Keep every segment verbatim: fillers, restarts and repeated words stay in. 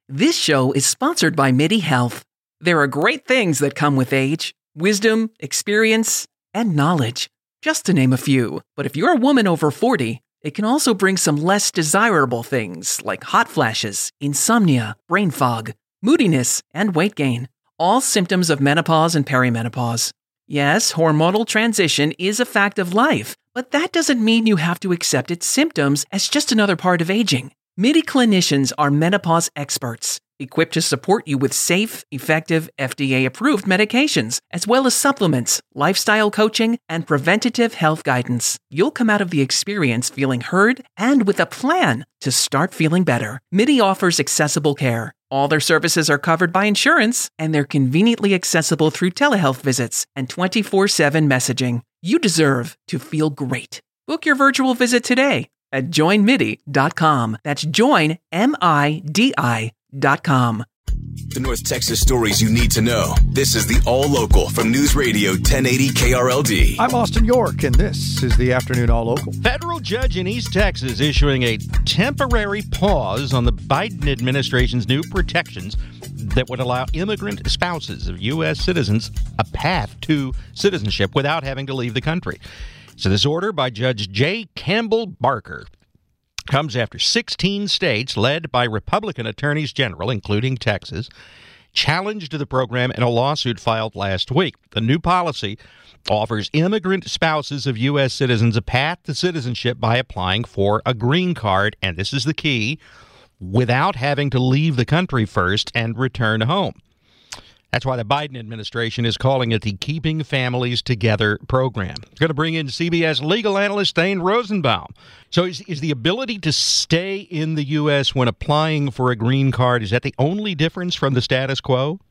This show is sponsored by MIDI Health. There are great things that come with age: wisdom, experience, and knowledge, just to name a few. But if you're a woman over forty, it can also bring some less desirable things like hot flashes, insomnia, brain fog, moodiness, and weight gain. All symptoms of menopause and perimenopause. Yes, hormonal transition is a fact of life, but that doesn't mean you have to accept its symptoms as just another part of aging. MIDI clinicians are menopause experts, equipped to support you with safe, effective, F D A-approved medications, as well as supplements, lifestyle coaching, and preventative health guidance. You'll come out of the experience feeling heard and with a plan to start feeling better. MIDI offers accessible care. All their services are covered by insurance, and they're conveniently accessible through telehealth visits and twenty-four seven messaging. You deserve to feel great. Book your virtual visit today at join midi dot com. That's join, M I D I dot com. The North Texas stories you need to know. This is the All Local from News Radio ten eighty K R L D. I'm Austin York, and this is the Afternoon All Local. Federal judge in East Texas issuing a temporary pause on the Biden administration's new protections that would allow immigrant spouses of U S citizens a path to citizenship without having to leave the country. So this order by Judge J. Campbell Barker comes after sixteen states, led by Republican attorneys general, including Texas, challenged the program in a lawsuit filed last week. The new policy offers immigrant spouses of U S citizens a path to citizenship by applying for a green card, and this is the key, without having to leave the country first and return home. That's why the Biden administration is calling it the Keeping Families Together program. It's going to bring in C B S legal analyst Thane Rosenbaum. So is, is the ability to stay in the U S when applying for a green card, is that the only difference from the status quo?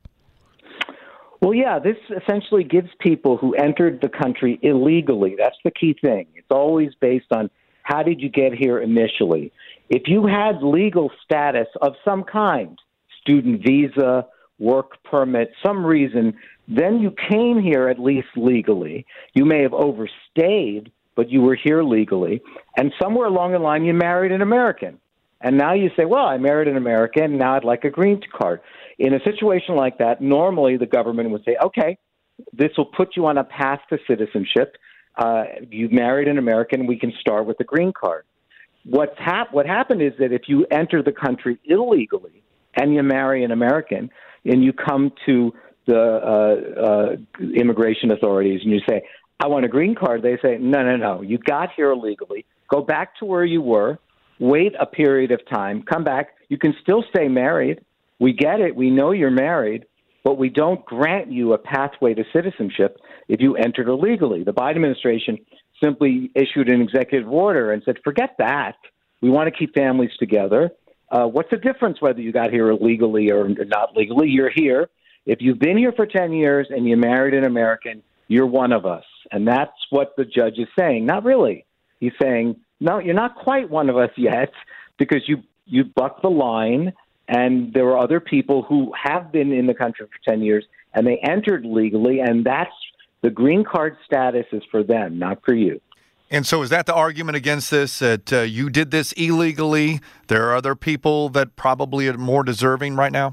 Well, yeah, this essentially gives people who entered the country illegally. That's the key thing. It's always based on how did you get here initially. If you had legal status of some kind, student visa, work permit, some reason, then you came here at least legally. You may have overstayed, but you were here legally. And somewhere along the line, you married an American. And now you say, well, I married an American, and now I'd like a green card. In a situation like that, normally the government would say, okay, this will put you on a path to citizenship. Uh, you married an American, we can start with the green card. What's hap- what happened is that if you enter the country illegally and you marry an American, and you come to the uh, uh, immigration authorities and you say, I want a green card, they say, no, no, no, you got here illegally. Go back to where you were, wait a period of time, come back. You can still stay married. We get it. We know you're married, but we don't grant you a pathway to citizenship if you entered illegally. The Biden administration simply issued an executive order and said, forget that. We want to keep families together. Uh, what's the difference whether you got here illegally or not legally? You're here. If you've been here for ten years and you married an American, you're one of us. And that's what the judge is saying. Not really. He's saying, no, you're not quite one of us yet because you, you bucked the line, and there are other people who have been in the country for ten years and they entered legally, and that's the green card status is for them, not for you. And so is that the argument against this, that uh, you did this illegally? There are other people that probably are more deserving right now?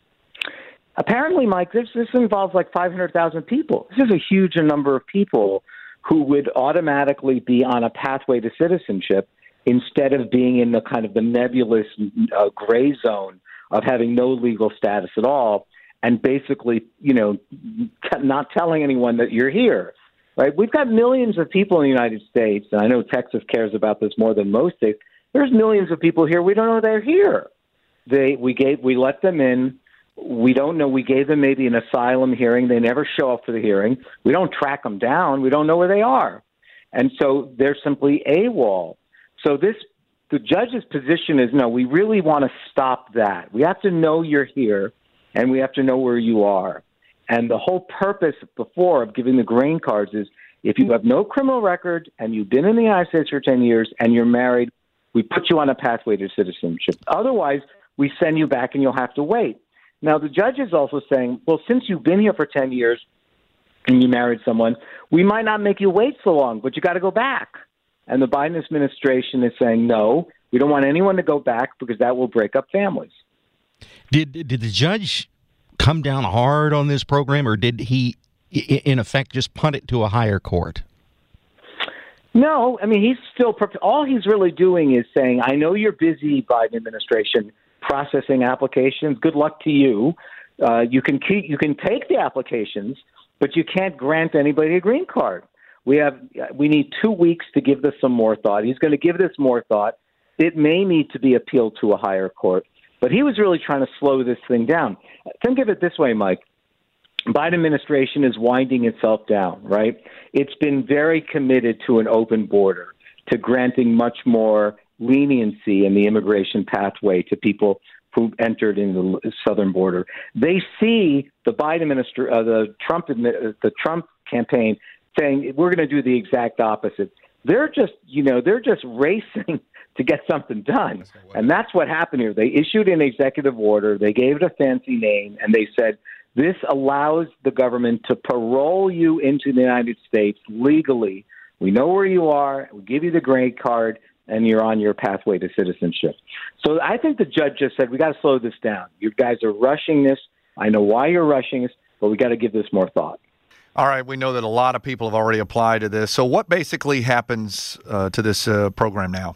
Apparently, Mike, this, this involves like five hundred thousand people. This is a huge number of people who would automatically be on a pathway to citizenship instead of being in the kind of the nebulous uh, gray zone of having no legal status at all and basically, you know, t- not telling anyone that you're here. Right? We've got millions of people in the United States, and I know Texas cares about this more than most states. There's millions of people here. We don't know they're here. They we gave we let them in. We don't know. We gave them maybe an asylum hearing. They never show up for the hearing. We don't track them down. We don't know where they are, and so they're simply AWOL. So this the judge's position is no. We really want to stop that. We have to know you're here, and we have to know where you are. And the whole purpose before of giving the green cards is if you have no criminal record and you've been in the United States for ten years and you're married, we put you on a pathway to citizenship. Otherwise, we send you back and you'll have to wait. Now, the judge is also saying, well, since you've been here for ten years and you married someone, we might not make you wait so long, but you got to go back. And the Biden administration is saying, no, we don't want anyone to go back because that will break up families. Did did the judge come down hard on this program, or did he, in effect, just punt it to a higher court? No, I mean, he's still, all he's really doing is saying, I know you're busy, Biden administration, processing applications. Good luck to you. Uh, you can keep, you can take the applications, but you can't grant anybody a green card. We have, we need two weeks to give this some more thought. He's going to give this more thought. It may need to be appealed to a higher court, but he was really trying to slow this thing down. Think of it this way, Mike. Biden administration is winding itself down, right? It's been very committed to an open border, to granting much more leniency in the immigration pathway to people who entered in the southern border. They see the Biden administration, uh, the Trump, the Trump campaign saying we're going to do the exact opposite. They're just, you know, they're just racing to get something done, and that's what happened here. They issued an executive order. They gave it a fancy name, and they said, this allows the government to parole you into the United States legally. We know where you are. We give you the green card, and you're on your pathway to citizenship. So I think the judge just said, we got to slow this down. You guys are rushing this. I know why you're rushing this, but we got to give this more thought. All right. We know that a lot of people have already applied to this. So what basically happens uh, to this uh, program now?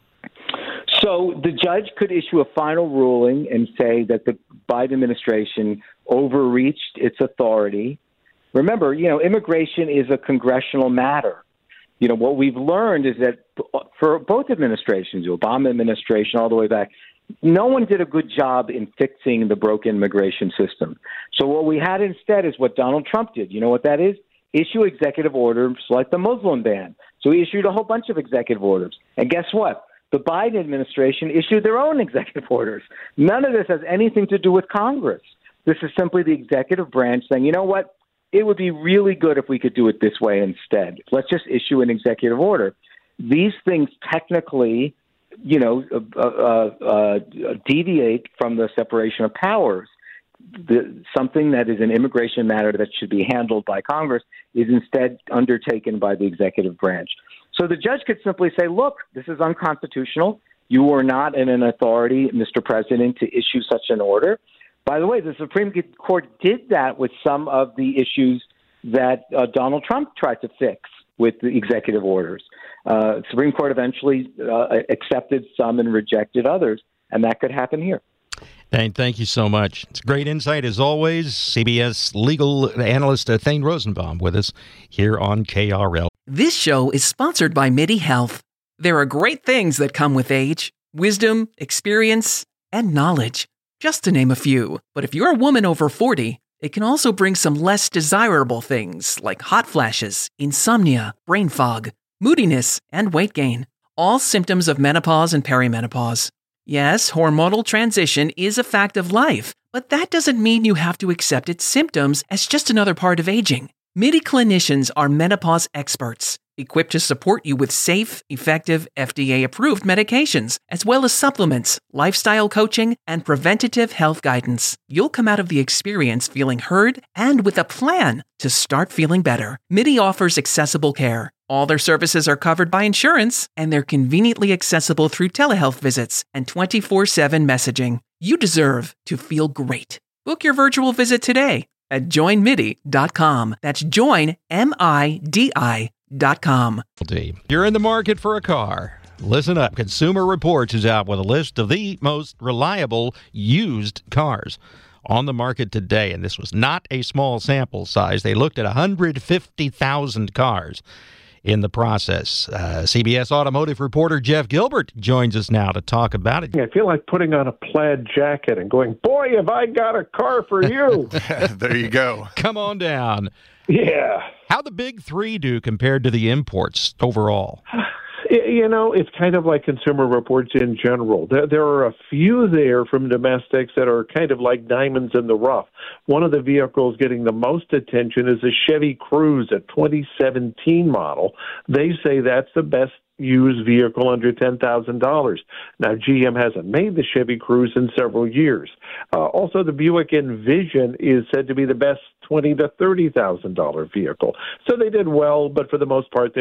So the judge could issue a final ruling and say that the Biden administration overreached its authority. Remember, you know, immigration is a congressional matter. You know, what we've learned is that for both administrations, the Obama administration all the way back, no one did a good job in fixing the broken immigration system. So what we had instead is what Donald Trump did. You know what that is? Issue executive orders like the Muslim ban. So he issued a whole bunch of executive orders. And guess what? The Biden administration issued their own executive orders. None of this has anything to do with Congress. This is simply the executive branch saying, you know what? It would be really good if we could do it this way instead. Let's just issue an executive order. These things technically, you know, uh, uh, uh, deviate from the separation of powers. The, something that is an immigration matter that should be handled by Congress is instead undertaken by the executive branch. So the judge could simply say, look, this is unconstitutional. You are not in an authority, Mister President, to issue such an order. By the way, the Supreme Court did that with some of the issues that uh, Donald Trump tried to fix with the executive orders. Uh, the Supreme Court eventually uh, accepted some and rejected others, and that could happen here. Thane, thank you so much. It's great insight as always. C B S legal analyst uh, Thane Rosenbaum with us here on K R L. This show is sponsored by MIDI Health. There are great things that come with age: wisdom, experience, and knowledge, just to name a few. But if you're a woman over forty, it can also bring some less desirable things like hot flashes, insomnia, brain fog, moodiness, and weight gain, all symptoms of menopause and perimenopause. Yes, hormonal transition is a fact of life, but that doesn't mean you have to accept its symptoms as just another part of aging. MIDI clinicians are menopause experts, equipped to support you with safe, effective, F D A-approved medications, as well as supplements, lifestyle coaching, and preventative health guidance. You'll come out of the experience feeling heard and with a plan to start feeling better. MIDI offers accessible care. All their services are covered by insurance, and they're conveniently accessible through telehealth visits and twenty-four seven messaging. You deserve to feel great. Book your virtual visit today at join midi dot com. That's join, M I D I dot com. You're in the market for a car. Listen up. Consumer Reports is out with a list of the most reliable used cars on the market today, and this was not a small sample size. They looked at one hundred fifty thousand cars in the process. Uh, C B S automotive reporter Jeff Gilbert joins us now to talk about it. I feel like putting on a plaid jacket and going, boy, have I got a car for you. There you go. Come on down. Yeah. How the big three do compared to the imports overall? You know, it's kind of like Consumer Reports in general. There, there are a few there from domestics that are kind of like diamonds in the rough. One of the vehicles getting the most attention is a Chevy Cruze, a twenty seventeen model. They say that's the best used vehicle under ten thousand dollars. Now, G M hasn't made the Chevy Cruze in several years. Uh, also, the Buick Envision is said to be the best twenty thousand to thirty thousand dollars vehicle. So they did well, but for the most part, they like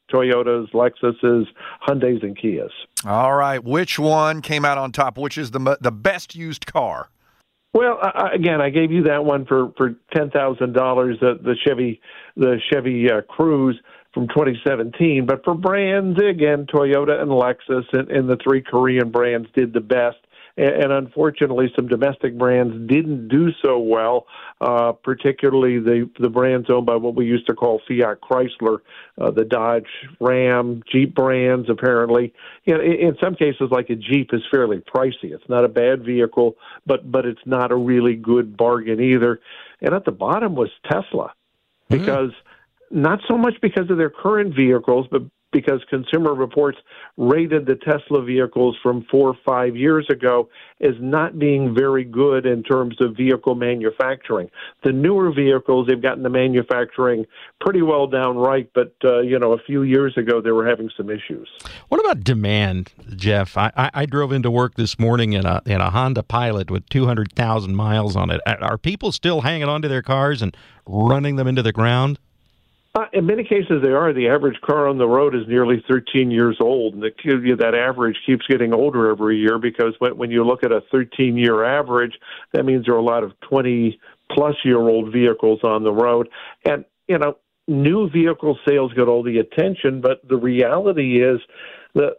Toyotas, Lexuses, Hyundais, and Kias. All right. Which one came out on top? Which is the the best used car? Well, I, again, I gave you that one for, for ten thousand dollars, uh, the Chevy the Chevy uh, Cruze from twenty seventeen. But for brands, again, Toyota and Lexus and, and the three Korean brands did the best. And, and unfortunately, some domestic brands didn't do so well, uh, particularly the, the brands owned by what we used to call Fiat Chrysler, uh, the Dodge, Ram, Jeep brands, apparently. You know, in, in some cases, like a Jeep is fairly pricey. It's not a bad vehicle, but, but it's not a really good bargain either. And at the bottom was Tesla, because mm-hmm. not so much because of their current vehicles, but because Consumer Reports rated the Tesla vehicles from four or five years ago as not being very good in terms of vehicle manufacturing. The newer vehicles, they've gotten the manufacturing pretty well down right, but, uh, you know, a few years ago they were having some issues. What about demand, Jeff? I, I, I drove into work this morning in a, in a Honda Pilot with two hundred thousand miles on it. Are people still hanging on to their cars and running them into the ground? Uh, in many cases, they are. The average car on the road is nearly thirteen years old, and the, that average keeps getting older every year, because when, when you look at a thirteen-year average, that means there are a lot of twenty-plus-year-old vehicles on the road. And, you know, new vehicle sales get all the attention, but the reality is that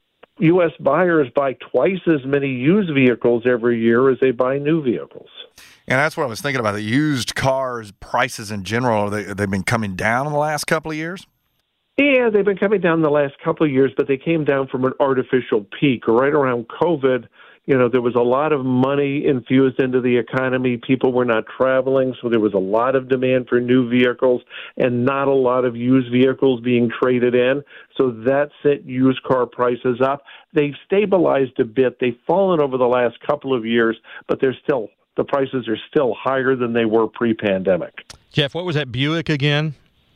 U S buyers buy twice as many used vehicles every year as they buy new vehicles. And that's what I was thinking about. The used cars prices in general, they, they've been coming down in the last couple of years? Yeah, they've been coming down the last couple of years, but they came down from an artificial peak. Right around COVID, you know, there was a lot of money infused into the economy. People were not traveling, so there was a lot of demand for new vehicles and not a lot of used vehicles being traded in. So that sent used car prices up. They've stabilized a bit. They've fallen over the last couple of years, but they're still the prices are still higher than they were pre-pandemic. Jeff, what was that Buick again?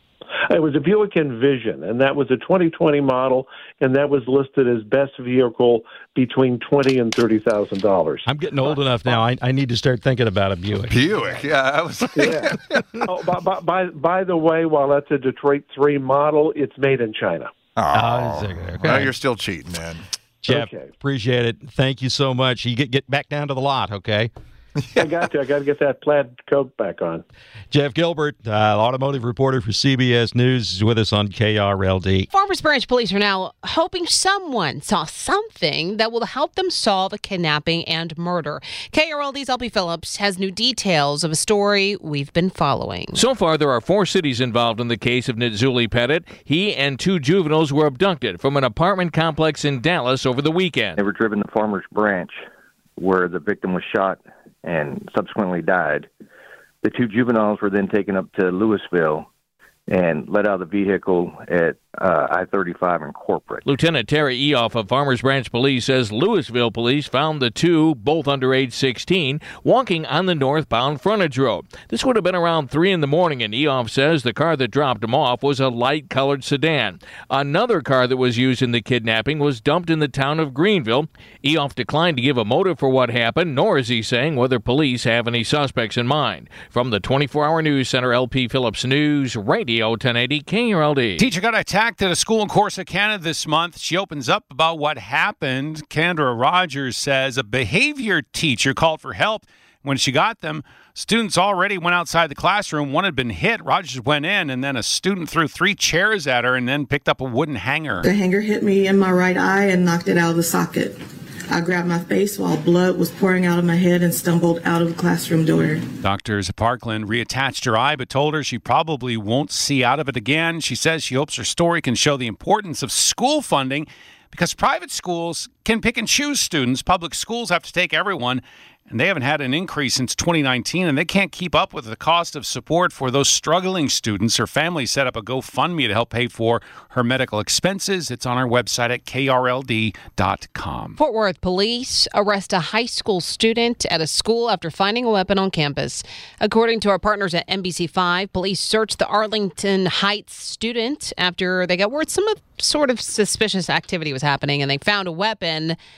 It was a Buick Envision, and that was a twenty twenty model, and that was listed as best vehicle between twenty thousand dollars and thirty thousand dollars. I'm getting old enough now. I, I need to start thinking about a Buick. Buick, yeah. I was yeah. Oh, by, by, by, by the way, while that's a Detroit three model, it's made in China. Oh, okay. Well, you're still cheating, man. Jeff, okay. Appreciate it. Thank you so much. You get, get back down to the lot, okay? I got to. I got to get that plaid coat back on. Jeff Gilbert, uh, automotive reporter for C B S News, is with us on K R L D. Farmers Branch police are now hoping someone saw something that will help them solve a kidnapping and murder. K R L D's L P Phillips has new details of a story we've been following. So far, there are four cities involved in the case of Nitzuli Pettit. He and two juveniles were abducted from an apartment complex in Dallas over the weekend. They were driven to Farmers Branch, where the victim was shot and subsequently died. The two juveniles were then taken up to Louisville and let out of the vehicle at uh, I thirty-five in Corporate. Lieutenant Terry Eoff of Farmers Branch Police says Louisville police found the two, both under age sixteen, walking on the northbound frontage road. This would have been around three in the morning, and Eoff says the car that dropped them off was a light-colored sedan. Another car that was used in the kidnapping was dumped in the town of Greenville. Eoff declined to give a motive for what happened, nor is he saying whether police have any suspects in mind. From the twenty-four hour News Center, L P Phillips News, Radio ten eighty K R L D. Teacher got attacked at a school in Corsicana this month. She opens up about what happened. Kendra Rogers says a behavior teacher called for help. When she got them, students already went outside the classroom. One had been hit. Rogers went in, and then a student threw three chairs at her and then picked up a wooden hanger. The hanger hit me in my right eye and knocked it out of the socket. I grabbed my face while blood was pouring out of my head and stumbled out of the classroom door. Doctors at Parkland reattached her eye but told her she probably won't see out of it again. She says she hopes her story can show the importance of school funding because private schools can pick and choose students. Public schools have to take everyone, and they haven't had an increase since twenty nineteen, and they can't keep up with the cost of support for those struggling students. Her family set up a GoFundMe to help pay for her medical expenses. It's on our website at K R L D dot com. Fort Worth police arrest a high school student at a school after finding a weapon on campus. According to our partners at N B C five, police searched the Arlington Heights student after they got word some of, sort of suspicious activity was happening, and they found a weapon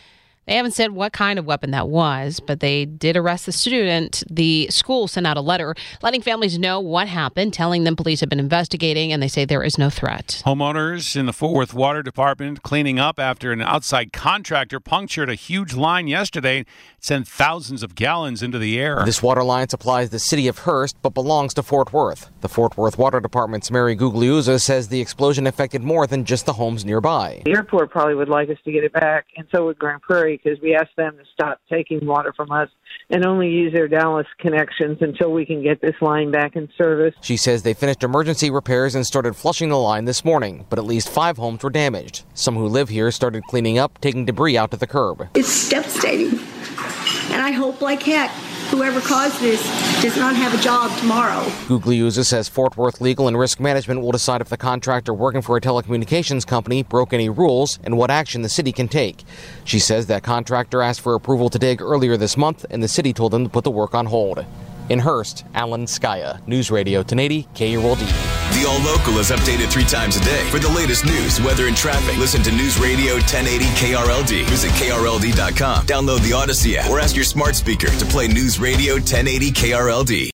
They haven't said what kind of weapon that was, but they did arrest the student. The school sent out a letter letting families know what happened, telling them police have been investigating, and they say there is no threat. Homeowners in the Fort Worth Water Department cleaning up after an outside contractor punctured a huge line yesterday and sent thousands of gallons into the air. This water line supplies the city of Hearst, but belongs to Fort Worth. The Fort Worth Water Department's Mary Gugliuzza says the explosion affected more than just the homes nearby. The airport probably would like us to get it back, and so would Grand Prairie, because we asked them to stop taking water from us and only use their Dallas connections until we can get this line back in service. She says they finished emergency repairs and started flushing the line this morning, but at least five homes were damaged. Some who live here started cleaning up, taking debris out to the curb. It's devastating, and I hope like heck whoever caused this does not have a job tomorrow. Gugliuzza says Fort Worth Legal and Risk Management will decide if the contractor working for a telecommunications company broke any rules and what action the city can take. She says that contractor asked for approval to dig earlier this month, and the city told them to put the work on hold. In Hearst, Alan Skaya, News Radio ten eighty K R L D. The All Local is updated three times a day. For the latest news, weather, and traffic, listen to News Radio ten eighty K R L D. Visit K R L D dot com. Download the Odyssey app or ask your smart speaker to play News Radio ten eighty K R L D.